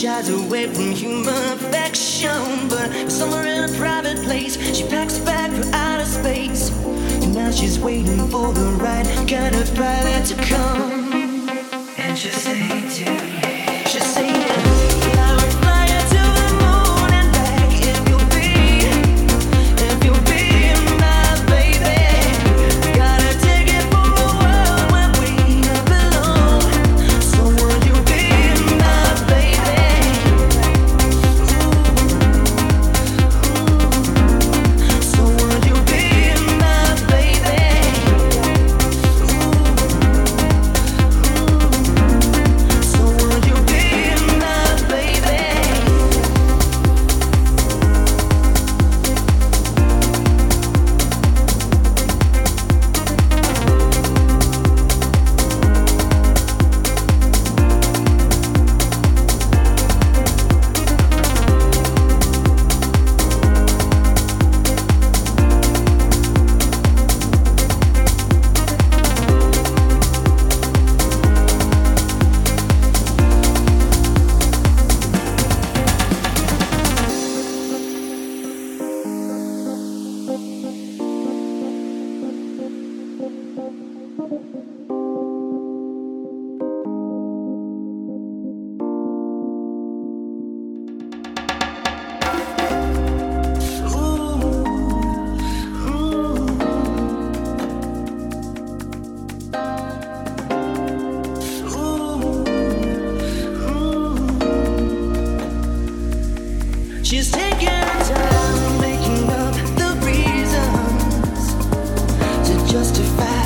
shies away from human affection, but somewhere in a private place, she packs a bag for outer space. And now she's waiting for the right kind of pilot to come. And she'll say to me, she'll say to me, I will fly you to the moon and back if you'll be my baby. Got a ticket for a world where we belong. So would you be my baby? So would you be my baby? So would you be my baby? She's taking her time making up the reasons to justify